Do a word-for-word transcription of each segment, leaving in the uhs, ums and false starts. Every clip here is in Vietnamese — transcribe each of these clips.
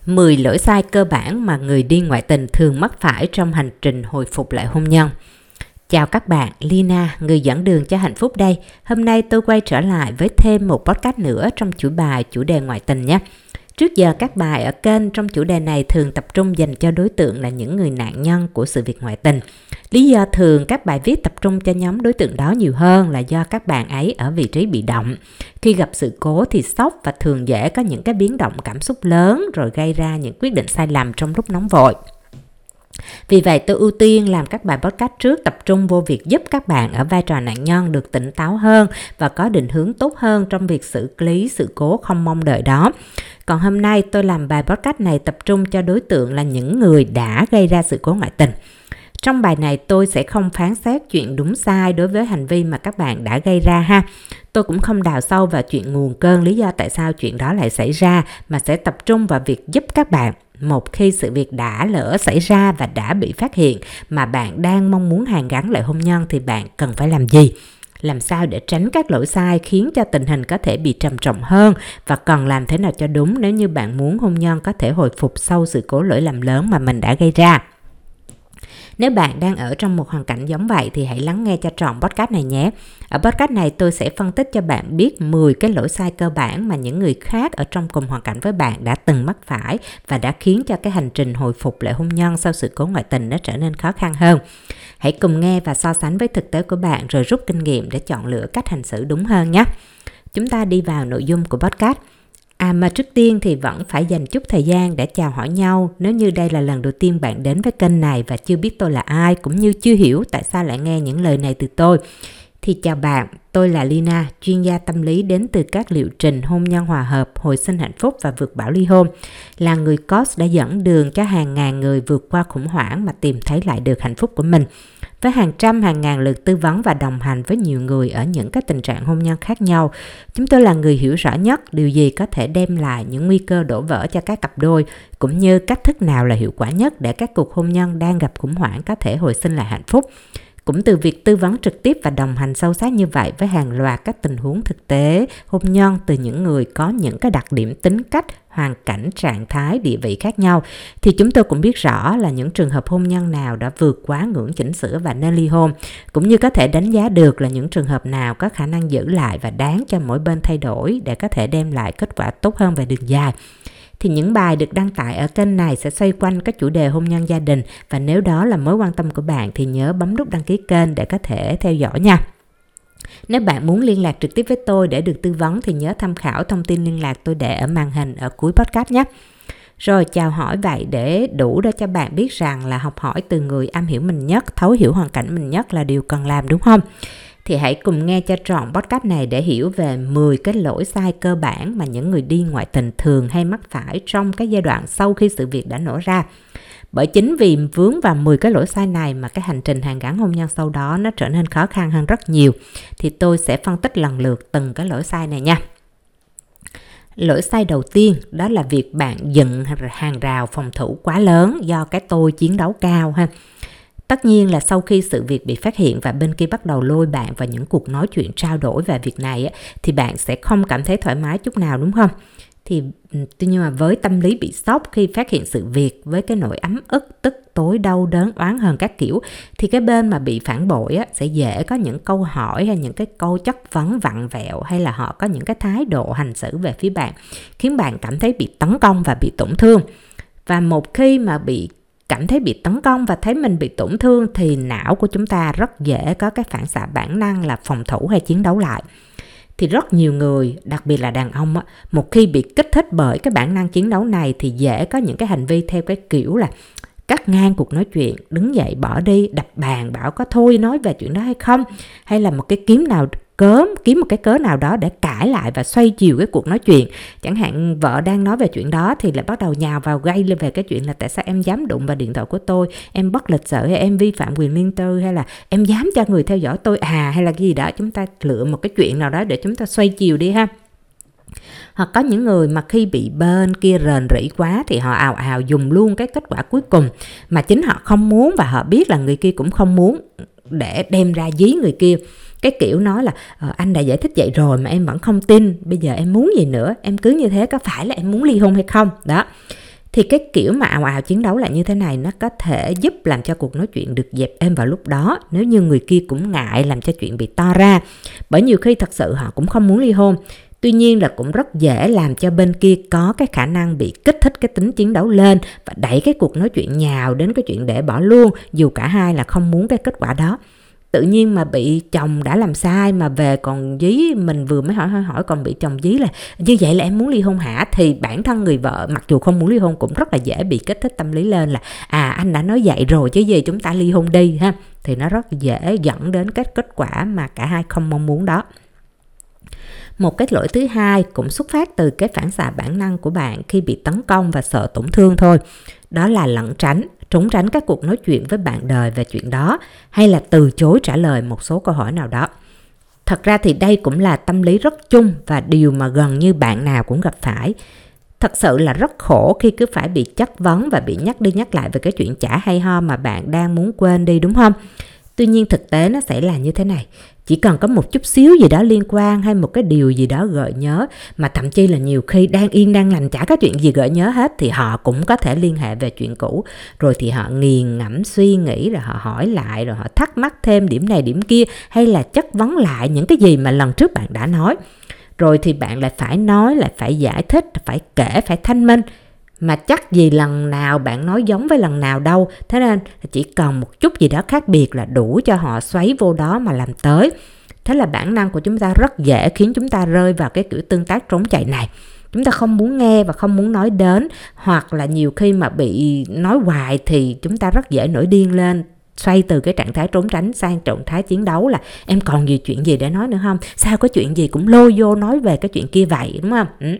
mười lỗi sai cơ bản mà người đi ngoại tình thường mắc phải trong hành trình hồi phục lại hôn nhân. Chào các bạn, Lina, người dẫn đường cho hạnh phúc đây. Hôm nay tôi quay trở lại với thêm một podcast nữa trong chuỗi bài chủ đề ngoại tình nhé. Trước giờ các bài ở kênh trong chủ đề này thường tập trung dành cho đối tượng là những người nạn nhân của sự việc ngoại tình. Lý do thường các bài viết tập trung cho nhóm đối tượng đó nhiều hơn là do các bạn ấy ở vị trí bị động. Khi gặp sự cố thì sốc và thường dễ có những cái biến động cảm xúc lớn rồi gây ra những quyết định sai lầm trong lúc nóng vội. Vì vậy tôi ưu tiên làm các bài podcast trước tập trung vô việc giúp các bạn ở vai trò nạn nhân được tỉnh táo hơn và có định hướng tốt hơn trong việc xử lý sự cố không mong đợi đó. Còn hôm nay tôi làm bài podcast này tập trung cho đối tượng là những người đã gây ra sự cố ngoại tình. Trong bài này tôi sẽ không phán xét chuyện đúng sai đối với hành vi mà các bạn đã gây ra ha. Tôi cũng không đào sâu vào chuyện nguồn cơn lý do tại sao chuyện đó lại xảy ra, mà sẽ tập trung vào việc giúp các bạn. Một khi sự việc đã lỡ xảy ra và đã bị phát hiện mà bạn đang mong muốn hàn gắn lại hôn nhân thì bạn cần phải làm gì? Làm sao để tránh các lỗi sai khiến cho tình hình có thể bị trầm trọng hơn, và cần làm thế nào cho đúng nếu như bạn muốn hôn nhân có thể hồi phục sau sự cố lỗi lầm lớn mà mình đã gây ra. Nếu bạn đang ở trong một hoàn cảnh giống vậy thì hãy lắng nghe cho trọn podcast này nhé. Ở podcast này tôi sẽ phân tích cho bạn biết mười cái lỗi sai cơ bản mà những người khác ở trong cùng hoàn cảnh với bạn đã từng mắc phải và đã khiến cho cái hành trình hồi phục lại hôn nhân sau sự cố ngoại tình nó trở nên khó khăn hơn. Hãy cùng nghe và so sánh với thực tế của bạn rồi rút kinh nghiệm để chọn lựa cách hành xử đúng hơn nhé. Chúng ta đi vào nội dung của podcast. À mà trước tiên thì vẫn phải dành chút thời gian để chào hỏi nhau. Nếu như đây là lần đầu tiên bạn đến với kênh này và chưa biết tôi là ai, cũng như chưa hiểu tại sao lại nghe những lời này từ tôi, thì chào bạn, tôi là Lina, chuyên gia tâm lý đến từ các liệu trình hôn nhân hòa hợp, hồi sinh hạnh phúc và vượt bão ly hôn. Là người coach đã dẫn đường cho hàng ngàn người vượt qua khủng hoảng mà tìm thấy lại được hạnh phúc của mình. Với hàng trăm hàng ngàn lượt tư vấn và đồng hành với nhiều người ở những cái tình trạng hôn nhân khác nhau, chúng tôi là người hiểu rõ nhất điều gì có thể đem lại những nguy cơ đổ vỡ cho các cặp đôi, cũng như cách thức nào là hiệu quả nhất để các cuộc hôn nhân đang gặp khủng hoảng có thể hồi sinh lại hạnh phúc. Cũng từ việc tư vấn trực tiếp và đồng hành sâu sát như vậy với hàng loạt các tình huống thực tế hôn nhân từ những người có những cái đặc điểm tính cách, hoàn cảnh, trạng thái, địa vị khác nhau, thì chúng tôi cũng biết rõ là những trường hợp hôn nhân nào đã vượt quá ngưỡng chỉnh sửa và nên ly hôn, cũng như có thể đánh giá được là những trường hợp nào có khả năng giữ lại và đáng cho mỗi bên thay đổi để có thể đem lại kết quả tốt hơn về đường dài. Thì những bài được đăng tải ở kênh này sẽ xoay quanh các chủ đề hôn nhân gia đình, và nếu đó là mối quan tâm của bạn thì nhớ bấm nút đăng ký kênh để có thể theo dõi nha. Nếu bạn muốn liên lạc trực tiếp với tôi để được tư vấn thì nhớ tham khảo thông tin liên lạc tôi để ở màn hình ở cuối podcast nhé. Rồi chào hỏi vậy để đủ để cho bạn biết rằng là học hỏi từ người am hiểu mình nhất, thấu hiểu hoàn cảnh mình nhất là điều cần làm, đúng không? Thì hãy cùng nghe cho trọn podcast này để hiểu về mười cái lỗi sai cơ bản mà những người đi ngoại tình thường hay mắc phải trong cái giai đoạn sau khi sự việc đã nổ ra. Bởi chính vì vướng vào mười cái lỗi sai này mà cái hành trình hàn gắn hôn nhân sau đó nó trở nên khó khăn hơn rất nhiều. Thì tôi sẽ phân tích lần lượt từng cái lỗi sai này nha. Lỗi sai đầu tiên đó là việc bạn dựng hàng rào phòng thủ quá lớn do cái tôi chiến đấu cao ha. Tất nhiên là sau khi sự việc bị phát hiện và bên kia bắt đầu lôi bạn vào những cuộc nói chuyện trao đổi về việc này thì bạn sẽ không cảm thấy thoải mái chút nào, đúng không? Thì nhưng mà với tâm lý bị sốc khi phát hiện sự việc, với cái nỗi ấm ức, tức tối, đau đớn, oán hờn các kiểu, thì cái bên mà bị phản bội á, sẽ dễ có những câu hỏi hay những cái câu chất vấn vặn vẹo, hay là họ có những cái thái độ hành xử về phía bạn khiến bạn cảm thấy bị tấn công và bị tổn thương. Và một khi mà bị cảm thấy bị tấn công và thấy mình bị tổn thương thì não của chúng ta rất dễ có cái phản xạ bản năng là phòng thủ hay chiến đấu lại. Thì rất nhiều người, đặc biệt là đàn ông, một khi bị kích thích bởi cái bản năng chiến đấu này thì dễ có những cái hành vi theo cái kiểu là cắt ngang cuộc nói chuyện, đứng dậy bỏ đi, đập bàn bảo có thôi nói về chuyện đó hay không, hay là một cái kiếm nào cớm kiếm một cái cớ nào đó để cãi lại và xoay chiều cái cuộc nói chuyện. Chẳng hạn vợ đang nói về chuyện đó thì lại bắt đầu nhào vào gây lên về cái chuyện là tại sao em dám đụng vào điện thoại của tôi, em bất lịch sự, hay em vi phạm quyền riêng tư, hay là em dám cho người theo dõi tôi à, hay là cái gì đó. Chúng ta lựa một cái chuyện nào đó để chúng ta xoay chiều đi ha. Hoặc có những người mà khi bị bên kia rền rĩ quá thì họ ào ào dùng luôn cái kết quả cuối cùng mà chính họ không muốn và họ biết là người kia cũng không muốn, để đem ra dí người kia. Cái kiểu nói là ờ, anh đã giải thích vậy rồi mà em vẫn không tin, bây giờ em muốn gì nữa, em cứ như thế có phải là em muốn ly hôn hay không? Đó. Thì cái kiểu mà ào ào chiến đấu lại như thế này nó có thể giúp làm cho cuộc nói chuyện được dẹp êm vào lúc đó, nếu như người kia cũng ngại làm cho chuyện bị to ra. Bởi nhiều khi thật sự họ cũng không muốn ly hôn. Tuy nhiên là cũng rất dễ làm cho bên kia có cái khả năng bị kích thích cái tính chiến đấu lên và đẩy cái cuộc nói chuyện nhào đến cái chuyện để bỏ luôn, dù cả hai là không muốn cái kết quả đó. Tự nhiên mà bị chồng đã làm sai mà về còn dí, mình vừa mới hỏi hỏi hỏi còn bị chồng dí là như vậy là em muốn ly hôn hả? Thì bản thân người vợ mặc dù không muốn ly hôn cũng rất là dễ bị kích thích tâm lý lên là à anh đã nói vậy rồi chứ gì, chúng ta ly hôn đi ha. Thì nó rất dễ dẫn đến cái kết quả mà cả hai không mong muốn đó. Một cái lỗi thứ hai cũng xuất phát từ cái phản xạ bản năng của bạn khi bị tấn công và sợ tổn thương thôi. Đó là lẩn tránh, trốn tránh các cuộc nói chuyện với bạn đời về chuyện đó, hay là từ chối trả lời một số câu hỏi nào đó. Thật ra thì đây cũng là tâm lý rất chung và điều mà gần như bạn nào cũng gặp phải. Thật sự là rất khổ khi cứ phải bị chất vấn và bị nhắc đi nhắc lại về cái chuyện chả hay ho mà bạn đang muốn quên đi, đúng không? Tuy nhiên thực tế nó sẽ là như thế này. Chỉ cần có một chút xíu gì đó liên quan hay một cái điều gì đó gợi nhớ, mà thậm chí là nhiều khi đang yên đang lành chả có chuyện gì gợi nhớ hết, thì họ cũng có thể liên hệ về chuyện cũ. Rồi thì họ nghiền ngẫm suy nghĩ, rồi họ hỏi lại, rồi họ thắc mắc thêm điểm này điểm kia, hay là chất vấn lại những cái gì mà lần trước bạn đã nói. Rồi thì bạn lại phải nói, lại phải giải thích, phải kể, phải thanh minh. Mà chắc gì lần nào bạn nói giống với lần nào đâu. Thế nên chỉ cần một chút gì đó khác biệt là đủ cho họ xoáy vô đó mà làm tới. Thế là bản năng của chúng ta rất dễ khiến chúng ta rơi vào cái kiểu tương tác trốn chạy này. Chúng ta không muốn nghe và không muốn nói đến. Hoặc là nhiều khi mà bị nói hoài thì chúng ta rất dễ nổi điên lên, xoay từ cái trạng thái trốn tránh sang trạng thái chiến đấu là em còn gì chuyện gì để nói nữa không? Sao có chuyện gì cũng lôi vô nói về cái chuyện kia vậy, đúng không? Ừ.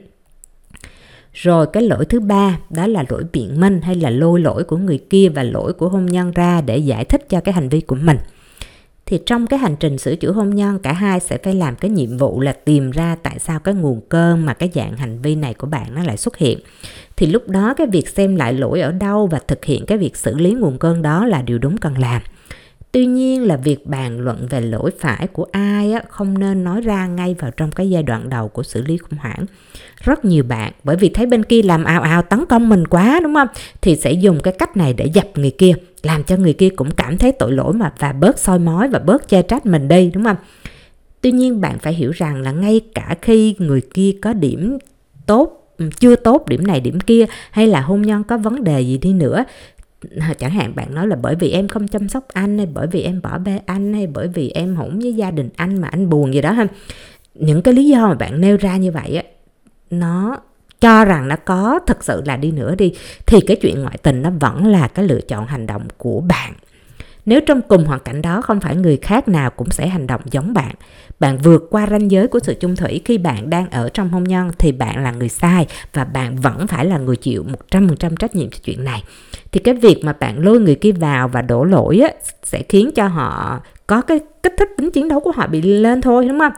Rồi cái lỗi thứ ba đó là lỗi biện minh, hay là lôi lỗi của người kia và lỗi của hôn nhân ra để giải thích cho cái hành vi của mình. Thì trong cái hành trình sửa chữa hôn nhân, cả hai sẽ phải làm cái nhiệm vụ là tìm ra tại sao cái nguồn cơn mà cái dạng hành vi này của bạn nó lại xuất hiện. Thì lúc đó cái việc xem lại lỗi ở đâu và thực hiện cái việc xử lý nguồn cơn đó là điều đúng cần làm. Tuy nhiên là việc bàn luận về lỗi phải của ai á, không nên nói ra ngay vào trong cái giai đoạn đầu của xử lý khủng hoảng. Rất nhiều bạn bởi vì thấy bên kia làm ào ào tấn công mình quá, đúng không? Thì sẽ dùng cái cách này để dập người kia, làm cho người kia cũng cảm thấy tội lỗi mà và bớt soi mói và bớt chê trách mình đi, đúng không? Tuy nhiên bạn phải hiểu rằng là ngay cả khi người kia có điểm tốt, chưa tốt điểm này điểm kia, hay là hôn nhân có vấn đề gì đi nữa, chẳng hạn bạn nói là bởi vì em không chăm sóc anh, hay bởi vì em bỏ bê anh, hay bởi vì em hỗn với gia đình anh mà anh buồn gì đó ha. Những cái lý do mà bạn nêu ra như vậy á, nó cho rằng nó có thực sự là đi nữa đi, thì cái chuyện ngoại tình nó vẫn là cái lựa chọn hành động của bạn. Nếu trong cùng hoàn cảnh đó không phải người khác nào cũng sẽ hành động giống bạn, bạn vượt qua ranh giới của sự chung thủy khi bạn đang ở trong hôn nhân, thì bạn là người sai và bạn vẫn phải là người chịu một trăm phần trăm trách nhiệm cho chuyện này. Thì cái việc mà bạn lôi người kia vào và đổ lỗi á, sẽ khiến cho họ có cái kích thích tính chiến đấu của họ bị lên thôi, đúng không?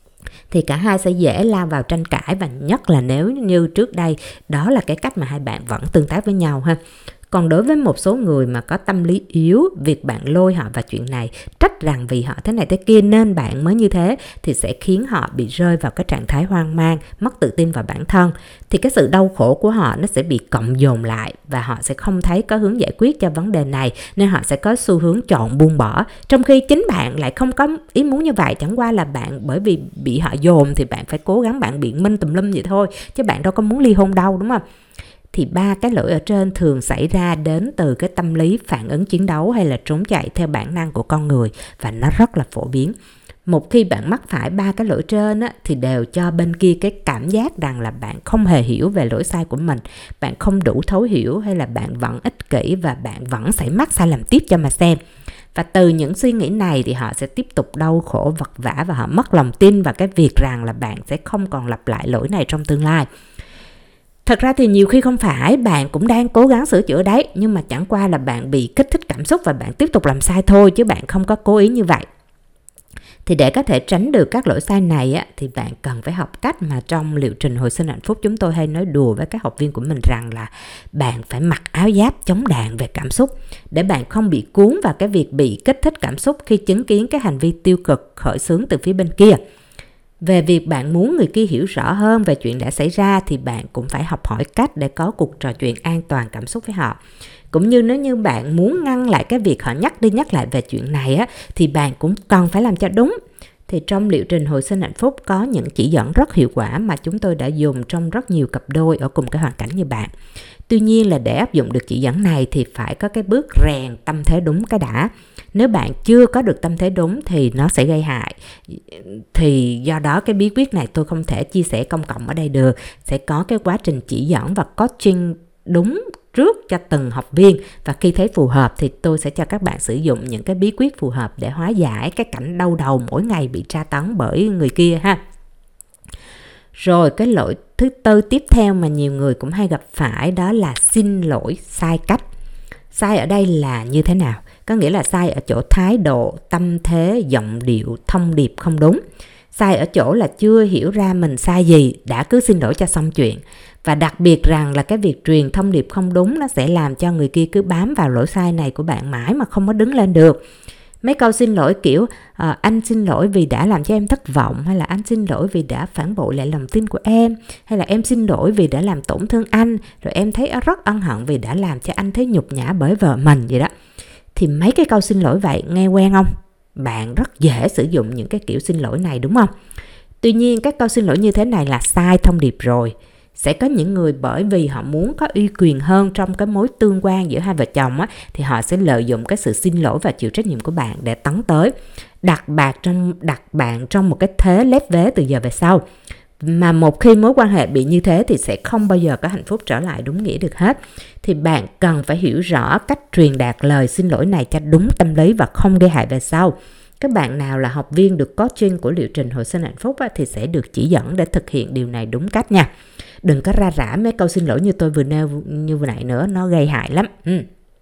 Thì cả hai sẽ dễ lao vào tranh cãi, và nhất là nếu như trước đây đó là cái cách mà hai bạn vẫn tương tác với nhau ha. Còn đối với một số người mà có tâm lý yếu, việc bạn lôi họ vào chuyện này, trách rằng vì họ thế này thế kia nên bạn mới như thế, thì sẽ khiến họ bị rơi vào cái trạng thái hoang mang, mất tự tin vào bản thân. Thì cái sự đau khổ của họ nó sẽ bị cộng dồn lại, và họ sẽ không thấy có hướng giải quyết cho vấn đề này, nên họ sẽ có xu hướng chọn buông bỏ. Trong khi chính bạn lại không có ý muốn như vậy, chẳng qua là bạn bởi vì bị họ dồn thì bạn phải cố gắng bạn biện minh tùm lum vậy thôi, chứ bạn đâu có muốn ly hôn đâu, đúng không? Thì ba cái lỗi ở trên thường xảy ra đến từ cái tâm lý phản ứng chiến đấu hay là trốn chạy theo bản năng của con người, và nó rất là phổ biến. Một khi bạn mắc phải ba cái lỗi trên á, thì đều cho bên kia cái cảm giác rằng là bạn không hề hiểu về lỗi sai của mình, bạn không đủ thấu hiểu, hay là bạn vẫn ích kỷ và bạn vẫn sẽ mắc sai lầm tiếp cho mà xem. Và từ những suy nghĩ này thì họ sẽ tiếp tục đau khổ vật vã, và họ mất lòng tin vào cái việc rằng là bạn sẽ không còn lặp lại lỗi này trong tương lai. Thật ra thì nhiều khi không phải, bạn cũng đang cố gắng sửa chữa đấy, nhưng mà chẳng qua là bạn bị kích thích cảm xúc và bạn tiếp tục làm sai thôi, chứ bạn không có cố ý như vậy. Thì để có thể tránh được các lỗi sai này á, thì bạn cần phải học cách mà trong liệu trình hồi sinh hạnh phúc chúng tôi hay nói đùa với các học viên của mình rằng là bạn phải mặc áo giáp chống đạn về cảm xúc, để bạn không bị cuốn vào cái việc bị kích thích cảm xúc khi chứng kiến cái hành vi tiêu cực khởi xướng từ phía bên kia. Về việc bạn muốn người kia hiểu rõ hơn về chuyện đã xảy ra thì bạn cũng phải học hỏi cách để có cuộc trò chuyện an toàn cảm xúc với họ. Cũng như nếu như bạn muốn ngăn lại cái việc họ nhắc đi nhắc lại về chuyện này á, thì bạn cũng cần phải làm cho đúng. Thì trong liệu trình hồi sinh hạnh phúc có những chỉ dẫn rất hiệu quả mà chúng tôi đã dùng trong rất nhiều cặp đôi ở cùng cái hoàn cảnh như bạn. Tuy nhiên là để áp dụng được chỉ dẫn này thì phải có cái bước rèn tâm thế đúng cái đã. Nếu bạn chưa có được tâm thế đúng thì nó sẽ gây hại. Thì do đó cái bí quyết này tôi không thể chia sẻ công cộng ở đây được. Sẽ có cái quá trình chỉ dẫn và coaching đúng trước cho từng học viên, và khi thấy phù hợp thì tôi sẽ cho các bạn sử dụng những cái bí quyết phù hợp để hóa giải cái cảnh đau đầu mỗi ngày bị tra tấn bởi người kia ha. Rồi cái lỗi thứ tư tiếp theo mà nhiều người cũng hay gặp phải đó là xin lỗi sai cách. Sai ở đây là như thế nào? Có nghĩa là sai ở chỗ thái độ, tâm thế, giọng điệu, thông điệp không đúng. Sai ở chỗ là chưa hiểu ra mình sai gì, đã cứ xin lỗi cho xong chuyện. Và đặc biệt rằng là cái việc truyền thông điệp không đúng nó sẽ làm cho người kia cứ bám vào lỗi sai này của bạn mãi mà không có đứng lên được. Mấy câu xin lỗi kiểu à, anh xin lỗi vì đã làm cho em thất vọng, hay là anh xin lỗi vì đã phản bội lại lòng tin của em, hay là em xin lỗi vì đã làm tổn thương anh, rồi em thấy rất ân hận vì đã làm cho anh thấy nhục nhã bởi vợ mình vậy đó. Thì mấy cái câu xin lỗi vậy nghe quen không? Bạn rất dễ sử dụng những cái kiểu xin lỗi này đúng không? Tuy nhiên các câu xin lỗi như thế này là sai thông điệp rồi. Sẽ có những người bởi vì họ muốn có uy quyền hơn trong cái mối tương quan giữa hai vợ chồng á, thì họ sẽ lợi dụng cái sự xin lỗi và chịu trách nhiệm của bạn để tấn tới, đặt bạn trong đặt bạn trong một cái thế lép vế từ giờ về sau. Mà một khi mối quan hệ bị như thế thì sẽ không bao giờ có hạnh phúc trở lại đúng nghĩa được hết. Thì bạn cần phải hiểu rõ cách truyền đạt lời xin lỗi này cho đúng tâm lý và không gây hại về sau. Các bạn nào là học viên được coaching của liệu trình hồi sinh hạnh phúc á, thì sẽ được chỉ dẫn để thực hiện điều này đúng cách nha. Đừng có ra rã mấy câu xin lỗi như tôi vừa nêu như vừa nãy nữa, nó gây hại lắm. Ừ.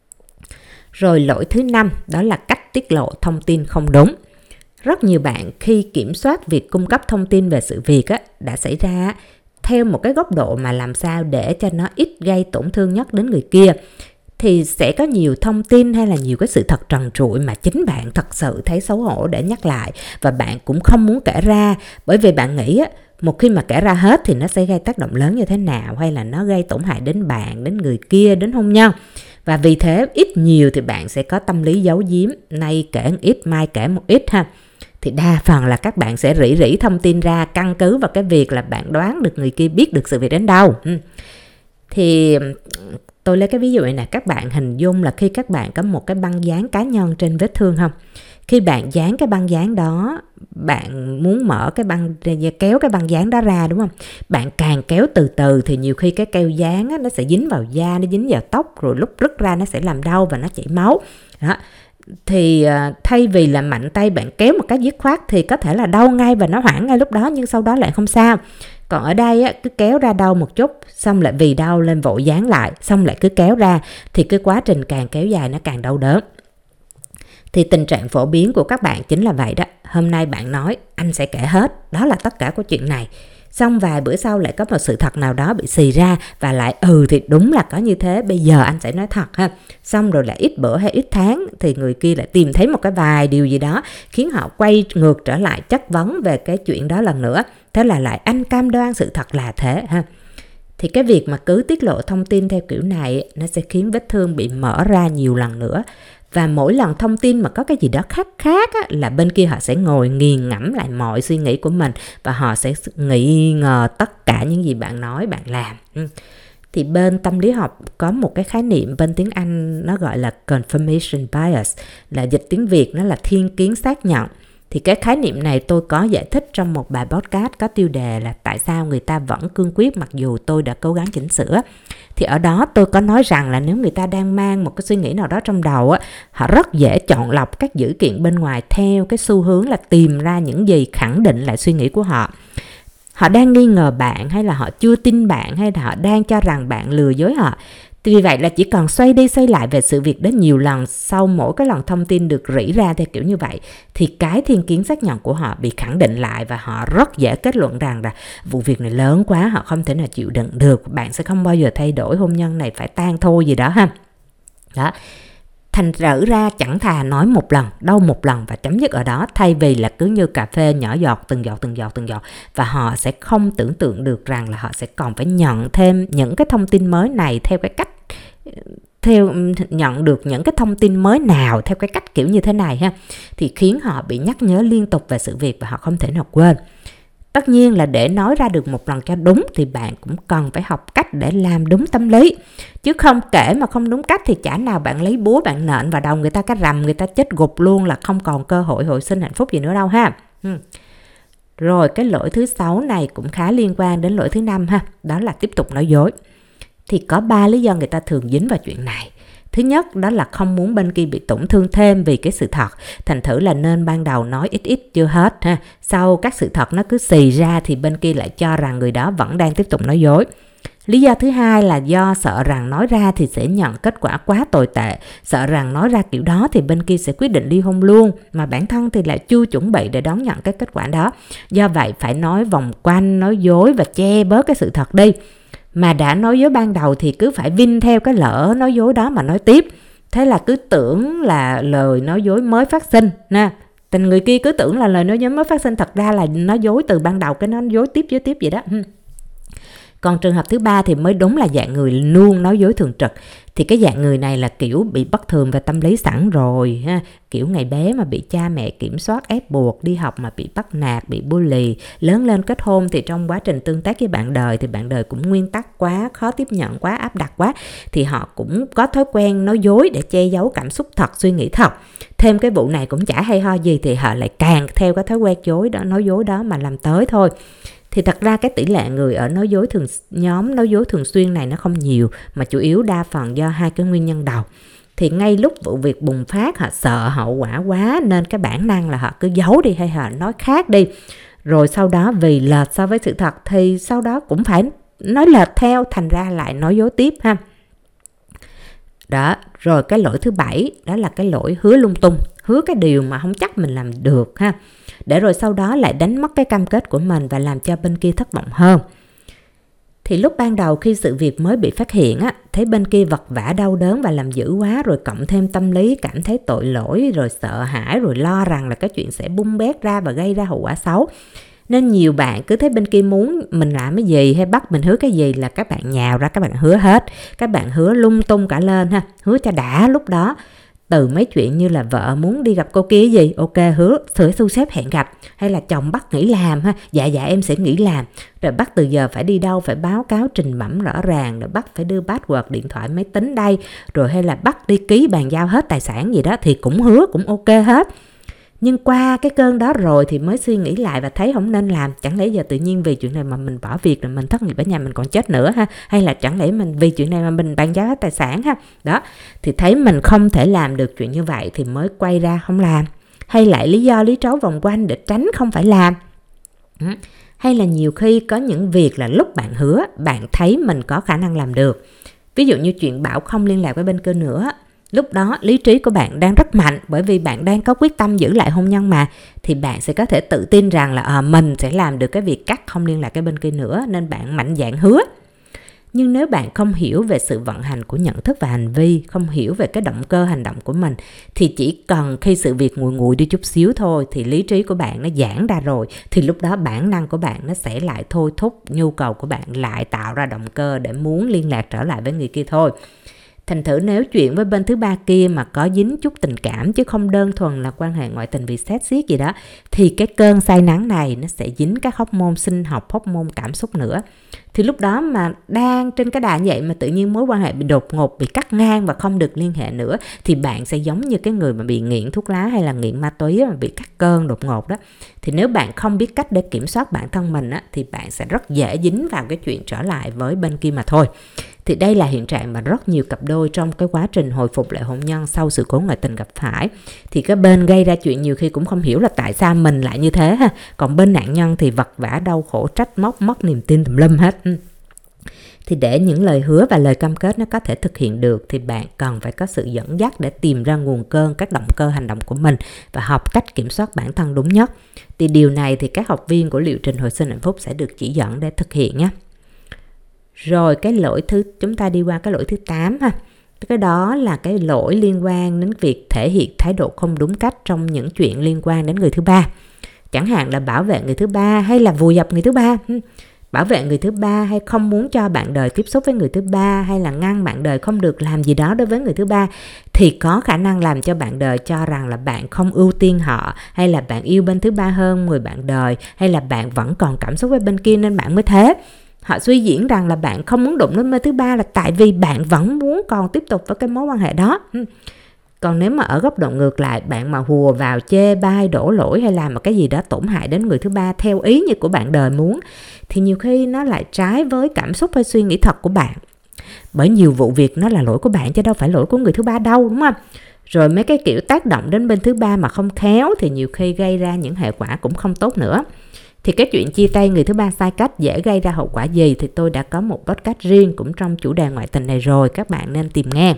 Rồi lỗi thứ năm đó là cách tiết lộ thông tin không đúng. Rất nhiều bạn khi kiểm soát việc cung cấp thông tin về sự việc á, đã xảy ra theo một cái góc độ mà làm sao để cho nó ít gây tổn thương nhất đến người kia. Thì sẽ có nhiều thông tin hay là nhiều cái sự thật trần trụi mà chính bạn thật sự thấy xấu hổ để nhắc lại, và bạn cũng không muốn kể ra, bởi vì bạn nghĩ á, một khi mà kể ra hết thì nó sẽ gây tác động lớn như thế nào, hay là nó gây tổn hại đến bạn, đến người kia, đến hôn nhân. Và vì thế ít nhiều thì bạn sẽ có tâm lý giấu giếm, nay kể một ít, mai kể một ít ha. Thì đa phần là các bạn sẽ rỉ rỉ thông tin ra căn cứ vào cái việc là bạn đoán được người kia biết được sự việc đến đâu. Thì tôi lấy cái ví dụ này nè, các bạn hình dung là khi các bạn có một cái băng dán cá nhân trên vết thương không? Khi bạn dán cái băng dán đó, bạn muốn mở cái băng, kéo cái băng dán đó ra đúng không? Bạn càng kéo từ từ thì nhiều khi cái keo dán á, nó sẽ dính vào da, nó dính vào tóc, rồi lúc rứt ra nó sẽ làm đau và nó chảy máu. Đó. Thì uh, thay vì là mạnh tay bạn kéo một cái dứt khoát thì có thể là đau ngay và nó hoãn ngay lúc đó, nhưng sau đó lại không sao. Còn ở đây á, cứ kéo ra đau một chút, xong lại vì đau lên vội dán lại, xong lại cứ kéo ra, thì cái quá trình càng kéo dài nó càng đau đớn. Thì tình trạng phổ biến của các bạn chính là vậy đó. Hôm nay bạn nói anh sẽ kể hết, đó là tất cả của chuyện này. Xong vài bữa sau lại có một sự thật nào đó bị xì ra và lại ừ thì đúng là có như thế, bây giờ anh sẽ nói thật ha. Xong rồi lại ít bữa hay ít tháng thì người kia lại tìm thấy một cái vài điều gì đó khiến họ quay ngược trở lại chất vấn về cái chuyện đó lần nữa. Thế là lại anh cam đoan sự thật là thế ha. Thì cái việc mà cứ tiết lộ thông tin theo kiểu này nó sẽ khiến vết thương bị mở ra nhiều lần nữa. Và mỗi lần thông tin mà có cái gì đó khác khác á, là bên kia họ sẽ ngồi nghiền ngẫm lại mọi suy nghĩ của mình, và họ sẽ nghi ngờ tất cả những gì bạn nói, bạn làm. Thì bên tâm lý học có một cái khái niệm bên tiếng Anh nó gọi là confirmation bias, là dịch tiếng Việt nó là thiên kiến xác nhận. Thì cái khái niệm này tôi có giải thích trong một bài podcast có tiêu đề là tại sao người ta vẫn cương quyết mặc dù tôi đã cố gắng chỉnh sửa. Thì ở đó tôi có nói rằng là nếu người ta đang mang một cái suy nghĩ nào đó trong đầu á, họ rất dễ chọn lọc các dữ kiện bên ngoài theo cái xu hướng là tìm ra những gì khẳng định lại suy nghĩ của họ. Họ đang nghi ngờ bạn, hay là họ chưa tin bạn, hay là họ đang cho rằng bạn lừa dối họ. Vì vậy là chỉ cần xoay đi xoay lại về sự việc đến nhiều lần, sau mỗi cái lần thông tin được rỉ ra theo kiểu như vậy, thì cái thiên kiến xác nhận của họ bị khẳng định lại, và họ rất dễ kết luận rằng là vụ việc này lớn quá, họ không thể nào chịu đựng được, bạn sẽ không bao giờ thay đổi, hôn nhân này phải tan thôi gì đó ha. Đó. Thành thử ra chẳng thà nói một lần, đau một lần và chấm dứt ở đó, thay vì là cứ như cà phê nhỏ giọt từng giọt từng giọt từng giọt, và họ sẽ không tưởng tượng được rằng là họ sẽ còn phải nhận thêm những cái thông tin mới này theo cái cách theo nhận được những cái thông tin mới nào theo cái cách kiểu như thế này ha, thì khiến họ bị nhắc nhớ liên tục về sự việc và họ không thể nào quên. Tất nhiên là để nói ra được một lần cho đúng thì bạn cũng cần phải học cách để làm đúng tâm lý. Chứ không kể mà không đúng cách thì chả nào bạn lấy búa bạn nện vào đầu người ta cái rầm, người ta chết gục luôn là không còn cơ hội hồi sinh hạnh phúc gì nữa đâu ha. Ừ. Rồi cái lỗi thứ sáu này cũng khá liên quan đến lỗi thứ năm ha, đó là tiếp tục nói dối. Thì có ba lý do người ta thường dính vào chuyện này. Thứ nhất đó là không muốn bên kia bị tổn thương thêm vì cái sự thật. Thành thử là nên ban đầu nói ít ít chưa hết ha. Sau các sự thật nó cứ xì ra thì bên kia lại cho rằng người đó vẫn đang tiếp tục nói dối. Lý do thứ hai là do sợ rằng nói ra thì sẽ nhận kết quả quá tồi tệ. Sợ rằng nói ra kiểu đó thì bên kia sẽ quyết định ly hôn luôn. Mà bản thân thì lại chưa chuẩn bị để đón nhận cái kết quả đó. Do vậy phải nói vòng quanh, nói dối và che bớt cái sự thật đi. Mà đã nói dối ban đầu thì cứ phải vin theo cái lỡ nói dối đó mà nói tiếp. Thế là cứ tưởng là lời nói dối mới phát sinh nè. Tình người kia cứ tưởng là lời nói dối mới phát sinh, thật ra là nói dối từ ban đầu, cái nó dối tiếp dối tiếp vậy đó. Còn trường hợp thứ ba thì mới đúng là dạng người luôn nói dối thường trực. Thì cái dạng người này là kiểu bị bất thường về tâm lý sẵn rồi ha. Kiểu ngày bé mà bị cha mẹ kiểm soát ép buộc, đi học mà bị bắt nạt, bị bully, lớn lên kết hôn thì trong quá trình tương tác với bạn đời thì bạn đời cũng nguyên tắc quá, khó tiếp nhận quá, áp đặt quá, thì họ cũng có thói quen nói dối để che giấu cảm xúc thật, suy nghĩ thật. Thêm cái vụ này cũng chả hay ho gì thì họ lại càng theo cái thói quen dối đó, nói dối đó mà làm tới thôi. Thì thật ra cái tỷ lệ người ở nói dối thường nhóm nói dối thường xuyên này nó không nhiều, mà chủ yếu đa phần do hai cái nguyên nhân đầu. Thì ngay lúc vụ việc bùng phát họ sợ hậu quả quá nên cái bản năng là họ cứ giấu đi hay họ nói khác đi. Rồi sau đó vì lệch so với sự thật thì sau đó cũng phải nói lệch theo, thành ra lại nói dối tiếp ha. Đó, rồi cái lỗi thứ bảy đó là cái lỗi hứa lung tung, hứa cái điều mà không chắc mình làm được ha. Để rồi sau đó lại đánh mất cái cam kết của mình và làm cho bên kia thất vọng hơn. Thì lúc ban đầu khi sự việc mới bị phát hiện á, thấy bên kia vật vã đau đớn và làm dữ quá, rồi cộng thêm tâm lý cảm thấy tội lỗi, rồi sợ hãi, rồi lo rằng là cái chuyện sẽ bung bét ra và gây ra hậu quả xấu. Nên nhiều bạn cứ thấy bên kia muốn mình làm cái gì hay bắt mình hứa cái gì là các bạn nhào ra, các bạn hứa hết. Các bạn hứa lung tung cả lên ha, hứa cho đã lúc đó. Từ mấy chuyện như là vợ muốn đi gặp cô kia gì, ok hứa sửa thu xếp hẹn gặp, hay là chồng bắt nghỉ làm ha, dạ dạ em sẽ nghỉ làm, rồi bắt từ giờ phải đi đâu phải báo cáo trình bẩm rõ ràng, rồi bắt phải đưa password điện thoại máy tính đây, rồi hay là bắt đi ký bàn giao hết tài sản gì đó thì cũng hứa, cũng ok hết. Nhưng qua cái cơn đó rồi thì mới suy nghĩ lại và thấy không nên làm. Chẳng lẽ giờ tự nhiên vì chuyện này mà mình bỏ việc rồi mình thất nghiệp ở nhà mình còn chết nữa ha? Hay là chẳng lẽ mình vì chuyện này mà mình bàn giao hết tài sản ha? Đó, thì thấy mình không thể làm được chuyện như vậy thì mới quay ra không làm. Hay lại lý do lý trấu vòng quanh để tránh không phải làm. Ừ. Hay là nhiều khi có những việc là lúc bạn hứa, bạn thấy mình có khả năng làm được. Ví dụ như chuyện bảo không liên lạc với bên kia nữa. Lúc đó lý trí của bạn đang rất mạnh bởi vì bạn đang có quyết tâm giữ lại hôn nhân mà, thì bạn sẽ có thể tự tin rằng là à, mình sẽ làm được cái việc cắt không liên lạc cái bên kia nữa, nên bạn mạnh dạn hứa. Nhưng nếu bạn không hiểu về sự vận hành của nhận thức và hành vi, không hiểu về cái động cơ hành động của mình, thì chỉ cần khi sự việc nguội nguội đi chút xíu thôi thì lý trí của bạn nó giãn ra rồi, thì lúc đó bản năng của bạn nó sẽ lại thôi thúc nhu cầu của bạn lại tạo ra động cơ để muốn liên lạc trở lại với người kia thôi. Thành thử nếu chuyện với bên thứ ba kia mà có dính chút tình cảm chứ không đơn thuần là quan hệ ngoại tình vì xét xiết gì đó, thì cái cơn say nắng này nó sẽ dính các hormone sinh học, hormone cảm xúc nữa. Thì lúc đó mà đang trên cái đà như vậy mà tự nhiên mối quan hệ bị đột ngột, bị cắt ngang và không được liên hệ nữa, thì bạn sẽ giống như cái người mà bị nghiện thuốc lá hay là nghiện ma túy mà bị cắt cơn đột ngột đó. Thì nếu bạn không biết cách để kiểm soát bản thân mình á, thì bạn sẽ rất dễ dính vào cái chuyện trở lại với bên kia mà thôi. Thì đây là hiện trạng mà rất nhiều cặp đôi trong cái quá trình hồi phục lại hôn nhân sau sự cố ngoại tình gặp phải. Thì cái bên gây ra chuyện nhiều khi cũng không hiểu là tại sao mình lại như thế ha. Còn bên nạn nhân thì vật vã đau khổ, trách móc, mất niềm tin tùm lum hết. Thì để những lời hứa và lời cam kết nó có thể thực hiện được thì bạn cần phải có sự dẫn dắt để tìm ra nguồn cơn, các động cơ hành động của mình và học cách kiểm soát bản thân đúng nhất. Thì điều này thì các học viên của liệu trình hồi sinh hạnh phúc sẽ được chỉ dẫn để thực hiện nhé. Rồi cái lỗi thứ, chúng ta đi qua cái lỗi thứ tám ha. Cái đó là cái lỗi liên quan đến việc thể hiện thái độ không đúng cách trong những chuyện liên quan đến người thứ ba. Chẳng hạn là bảo vệ người thứ ba hay là vùi dập người thứ ba. Bảo vệ người thứ ba hay không muốn cho bạn đời tiếp xúc với người thứ ba hay là ngăn bạn đời không được làm gì đó đối với người thứ ba thì có khả năng làm cho bạn đời cho rằng là bạn không ưu tiên họ, hay là bạn yêu bên thứ ba hơn người bạn đời, hay là bạn vẫn còn cảm xúc với bên kia nên bạn mới thế. Họ suy diễn rằng là bạn không muốn đụng đến bên thứ ba là tại vì bạn vẫn muốn còn tiếp tục với cái mối quan hệ đó. Còn nếu mà ở góc độ ngược lại, bạn mà hùa vào chê bai, đổ lỗi hay làm một cái gì đó tổn hại đến người thứ ba theo ý như của bạn đời muốn, thì nhiều khi nó lại trái với cảm xúc hay suy nghĩ thật của bạn. Bởi nhiều vụ việc nó là lỗi của bạn chứ đâu phải lỗi của người thứ ba đâu, đúng không? Rồi mấy cái kiểu tác động đến bên thứ ba mà không khéo thì nhiều khi gây ra những hệ quả cũng không tốt nữa. Thì cái chuyện chia tay người thứ ba sai cách dễ gây ra hậu quả gì thì tôi đã có một podcast riêng cũng trong chủ đề ngoại tình này rồi, các bạn nên tìm nghe.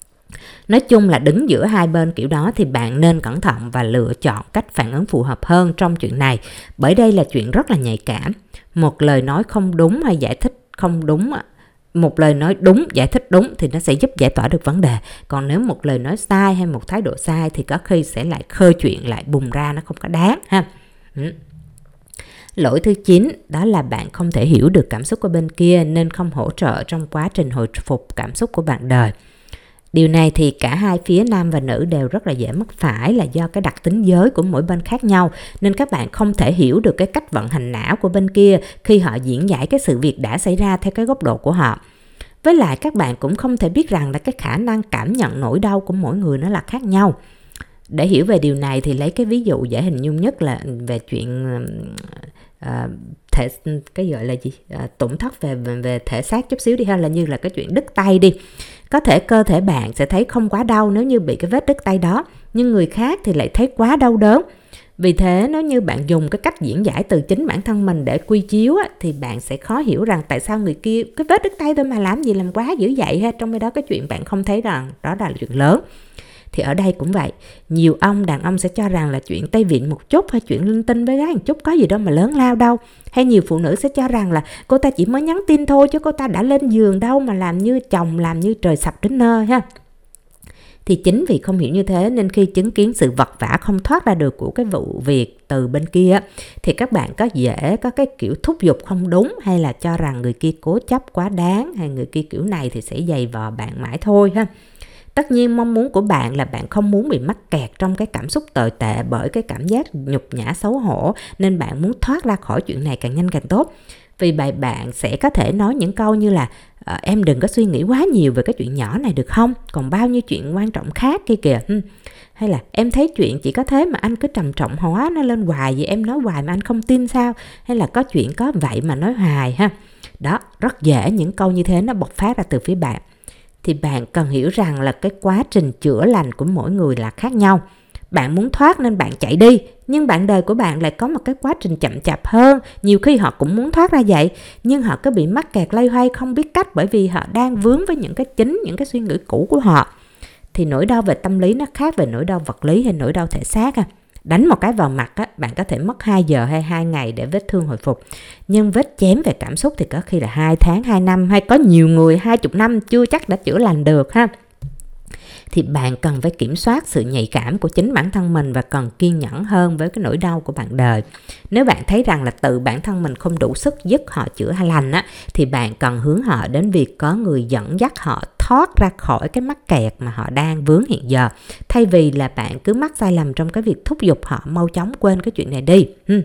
Nói chung là đứng giữa hai bên kiểu đó thì bạn nên cẩn thận và lựa chọn cách phản ứng phù hợp hơn trong chuyện này, bởi đây là chuyện rất là nhạy cảm. Một lời nói không đúng hay giải thích không đúng, một lời nói đúng, giải thích đúng thì nó sẽ giúp giải tỏa được vấn đề. Còn nếu một lời nói sai hay một thái độ sai thì có khi sẽ lại khơi chuyện lại bùng ra, nó không có đáng ha. Ừ. Lỗi thứ chín đó là bạn không thể hiểu được cảm xúc của bên kia nên không hỗ trợ trong quá trình hồi phục cảm xúc của bạn đời. Điều này thì cả hai phía nam và nữ đều rất là dễ mắc phải, là do cái đặc tính giới của mỗi bên khác nhau, nên các bạn không thể hiểu được cái cách vận hành não của bên kia khi họ diễn giải cái sự việc đã xảy ra theo cái góc độ của họ. Với lại các bạn cũng không thể biết rằng là cái khả năng cảm nhận nỗi đau của mỗi người nó là khác nhau. Để hiểu về điều này thì lấy cái ví dụ dễ hình dung nhất là về chuyện uh, thể cái gọi là gì uh, tổn thất về về thể xác chút xíu đi ha, là như là cái chuyện đứt tay đi. Có thể cơ thể bạn sẽ thấy không quá đau nếu như bị cái vết đứt tay đó, nhưng người khác thì lại thấy quá đau đớn. Vì thế nếu như bạn dùng cái cách diễn giải từ chính bản thân mình để quy chiếu á, thì bạn sẽ khó hiểu rằng tại sao người kia cái vết đứt tay thôi mà làm gì làm quá dữ vậy ha, trong khi đó cái chuyện bạn không thấy rằng đó là chuyện lớn. Thì ở đây cũng vậy, nhiều ông đàn ông sẽ cho rằng là chuyện tay vịn một chút hay chuyện linh tinh với gái một chút có gì đâu mà lớn lao đâu. Hay nhiều phụ nữ sẽ cho rằng là cô ta chỉ mới nhắn tin thôi chứ cô ta đã lên giường đâu mà làm như chồng, làm như trời sập đến nơi ha. Thì chính vì không hiểu như thế nên khi chứng kiến sự vật vã không thoát ra được của cái vụ việc từ bên kia thì các bạn có dễ có cái kiểu thúc giục không đúng, hay là cho rằng người kia cố chấp quá đáng, hay người kia kiểu này thì sẽ giày vò bạn mãi thôi ha. Tất nhiên mong muốn của bạn là bạn không muốn bị mắc kẹt trong cái cảm xúc tồi tệ bởi cái cảm giác nhục nhã xấu hổ, nên bạn muốn thoát ra khỏi chuyện này càng nhanh càng tốt. Vì vậy bạn sẽ có thể nói những câu như là à, em đừng có suy nghĩ quá nhiều về cái chuyện nhỏ này được không? Còn bao nhiêu chuyện quan trọng khác kia kìa. Hay là em thấy chuyện chỉ có thế mà anh cứ trầm trọng hóa nó lên hoài vậy, em nói hoài mà anh không tin sao? Hay là có chuyện có vậy mà nói hoài ha. Đó, rất dễ những câu như thế nó bộc phát ra từ phía bạn. Thì bạn cần hiểu rằng là cái quá trình chữa lành của mỗi người là khác nhau. Bạn muốn thoát nên bạn chạy đi, nhưng bạn đời của bạn lại có một cái quá trình chậm chạp hơn. Nhiều khi họ cũng muốn thoát ra vậy, nhưng họ cứ bị mắc kẹt loay hoay không biết cách, bởi vì họ đang vướng với những cái chính, những cái suy nghĩ cũ của họ. Thì nỗi đau về tâm lý nó khác về nỗi đau vật lý hay nỗi đau thể xác ha. Đánh một cái vào mặt á, bạn có thể mất hai giờ hay hai ngày để vết thương hồi phục. Nhưng vết chém về cảm xúc thì có khi là hai tháng, hai năm, hay có nhiều người hai chục năm chưa chắc đã chữa lành được ha. Thì bạn cần phải kiểm soát sự nhạy cảm của chính bản thân mình và cần kiên nhẫn hơn với cái nỗi đau của bạn đời. Nếu bạn thấy rằng là tự bản thân mình không đủ sức giúp họ chữa lành á, thì bạn cần hướng họ đến việc có người dẫn dắt họ thoát ra khỏi cái mắc kẹt mà họ đang vướng hiện giờ, thay vì là bạn cứ mắc sai lầm trong cái việc thúc giục họ mau chóng quên cái chuyện này đi. Hmm.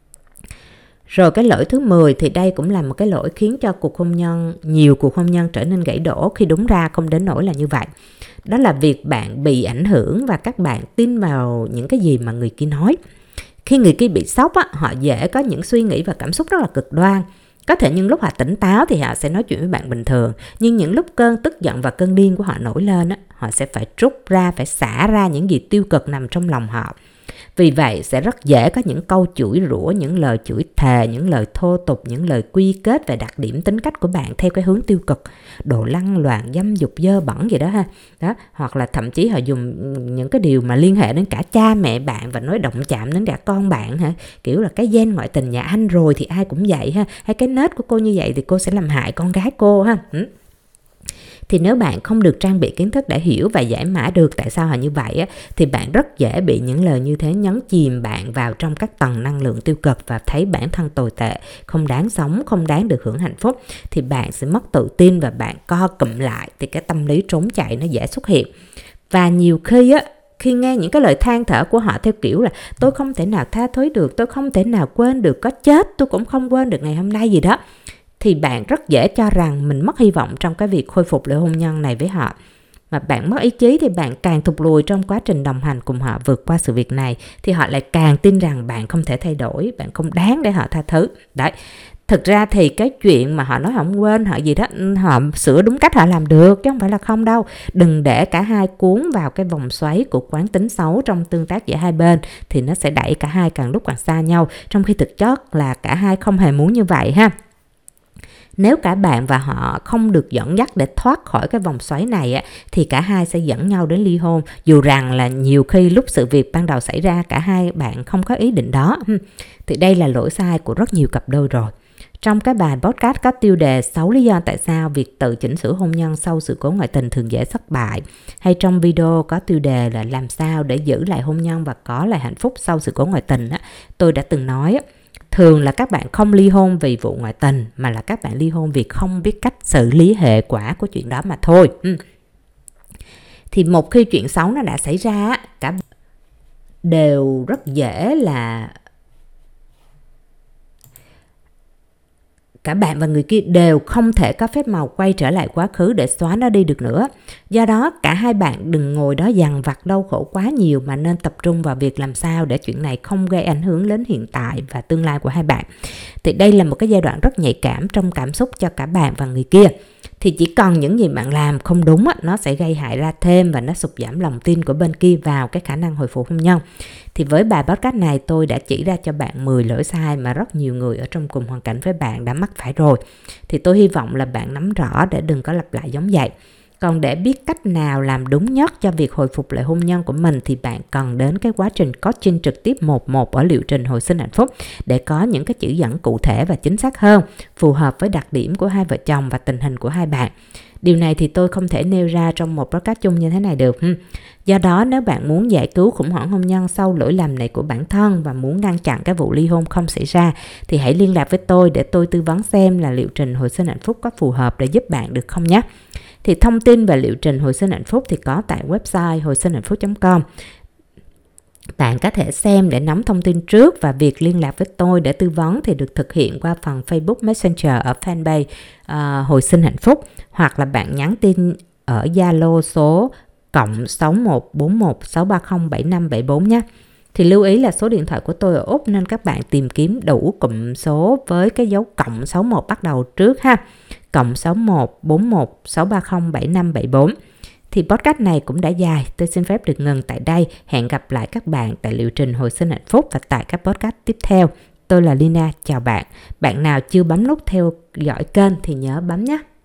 Rồi cái lỗi thứ mười thì đây cũng là một cái lỗi khiến cho cuộc hôn nhân, nhiều cuộc hôn nhân trở nên gãy đổ, khi đúng ra không đến nỗi là như vậy. Đó là việc bạn bị ảnh hưởng và các bạn tin vào những cái gì mà người kia nói. Khi người kia bị sốc á, họ dễ có những suy nghĩ và cảm xúc rất là cực đoan. Có thể những lúc họ tỉnh táo thì họ sẽ nói chuyện với bạn bình thường, nhưng những lúc cơn tức giận và cơn điên của họ nổi lên á, họ sẽ phải trút ra, phải xả ra những gì tiêu cực nằm trong lòng họ. Vì vậy sẽ rất dễ có những câu chửi rủa, những lời chửi thề, những lời thô tục, những lời quy kết về đặc điểm tính cách của bạn theo cái hướng tiêu cực, đồ lăng loàn, dâm dục, dơ bẩn gì đó ha. Đó, hoặc là thậm chí họ dùng những cái điều mà liên hệ đến cả cha mẹ bạn và nói động chạm đến cả con bạn ha. Kiểu là cái gen ngoại tình nhà anh rồi thì ai cũng vậy ha. Hay cái nết của cô như vậy thì cô sẽ làm hại con gái cô ha. Ừ. Thì nếu bạn không được trang bị kiến thức để hiểu và giải mã được tại sao họ như vậy á, thì bạn rất dễ bị những lời như thế nhấn chìm bạn vào trong các tầng năng lượng tiêu cực và thấy bản thân tồi tệ, không đáng sống, không đáng được hưởng hạnh phúc. Thì bạn sẽ mất tự tin và bạn co cụm lại, thì cái tâm lý trốn chạy nó dễ xuất hiện. Và nhiều khi á, khi nghe những cái lời than thở của họ theo kiểu là tôi không thể nào tha thứ được, tôi không thể nào quên được, có chết tôi cũng không quên được ngày hôm nay gì đó, thì bạn rất dễ cho rằng mình mất hy vọng trong cái việc khôi phục lại hôn nhân này với họ. Mà bạn mất ý chí thì bạn càng thụt lùi trong quá trình đồng hành cùng họ vượt qua sự việc này, thì họ lại càng tin rằng bạn không thể thay đổi, bạn không đáng để họ tha thứ. Đấy. Thực ra thì cái chuyện mà họ nói không quên họ gì đó, họ sửa đúng cách họ làm được chứ không phải là không đâu. Đừng để cả hai cuốn vào cái vòng xoáy của quán tính xấu trong tương tác giữa hai bên, thì nó sẽ đẩy cả hai càng lúc càng xa nhau, trong khi thực chất là cả hai không hề muốn như vậy ha. Nếu cả bạn và họ không được dẫn dắt để thoát khỏi cái vòng xoáy này á, thì cả hai sẽ dẫn nhau đến ly hôn, dù rằng là nhiều khi lúc sự việc ban đầu xảy ra cả hai bạn không có ý định đó. Thì đây là lỗi sai của rất nhiều cặp đôi rồi. Trong cái bài podcast có tiêu đề sáu lý do tại sao việc tự chỉnh sửa hôn nhân sau sự cố ngoại tình thường dễ thất bại, hay trong video có tiêu đề là làm sao để giữ lại hôn nhân và có lại hạnh phúc sau sự cố ngoại tình á, tôi đã từng nói thường là các bạn không ly hôn vì vụ ngoại tình, mà là các bạn ly hôn vì không biết cách xử lý hệ quả của chuyện đó mà thôi. Ừ. Thì một khi chuyện xấu nó đã xảy ra, cả đều rất dễ là cả bạn và người kia đều không thể có phép màu quay trở lại quá khứ để xóa nó đi được nữa. Do đó cả hai bạn đừng ngồi đó dằn vặt đau khổ quá nhiều, mà nên tập trung vào việc làm sao để chuyện này không gây ảnh hưởng đến hiện tại và tương lai của hai bạn. Thì đây là một cái giai đoạn rất nhạy cảm trong cảm xúc cho cả bạn và người kia. Thì chỉ cần những gì bạn làm không đúng á, nó sẽ gây hại ra thêm và nó sụt giảm lòng tin của bên kia vào cái khả năng hồi phục hôn nhân. Thì với bài podcast này tôi đã chỉ ra cho bạn mười lỗi sai mà rất nhiều người ở trong cùng hoàn cảnh với bạn đã mắc phải rồi. Thì tôi hy vọng là bạn nắm rõ để đừng có lặp lại giống vậy. Còn để biết cách nào làm đúng nhất cho việc hồi phục lại hôn nhân của mình thì bạn cần đến cái quá trình coaching trực tiếp một một ở liệu trình hồi sinh hạnh phúc để có những cái chỉ dẫn cụ thể và chính xác hơn, phù hợp với đặc điểm của hai vợ chồng và tình hình của hai bạn. Điều này thì tôi không thể nêu ra trong một podcast chung như thế này được. Do đó nếu bạn muốn giải cứu khủng hoảng hôn nhân sau lỗi lầm này của bản thân và muốn ngăn chặn cái vụ ly hôn không xảy ra, thì hãy liên lạc với tôi để tôi tư vấn xem là liệu trình hồi sinh hạnh phúc có phù hợp để giúp bạn được không nhé. Thì thông tin về liệu trình hồi sinh hạnh phúc thì có tại website hồi sinh hạnh phúc chấm com. Bạn có thể xem để nắm thông tin trước, và việc liên lạc với tôi để tư vấn thì được thực hiện qua phần Facebook Messenger ở fanpage uh, Hồi sinh hạnh phúc, hoặc là bạn nhắn tin ở Zalo số cộng sáu một bốn một sáu ba không bảy năm bảy bốn nhé. Thì lưu ý là số điện thoại của tôi ở Úc nên các bạn tìm kiếm đủ cụm số với cái dấu cộng sáu một bắt đầu trước ha. Cộng sáu một bốn một sáu ba không bảy năm bảy bốn. Thì podcast này cũng đã dài, tôi xin phép được ngừng tại đây. Hẹn gặp lại các bạn tại liệu trình hồi sinh hạnh phúc và tại các podcast tiếp theo. Tôi là Lina, chào bạn. Bạn nào chưa bấm nút theo dõi kênh thì nhớ bấm nhé.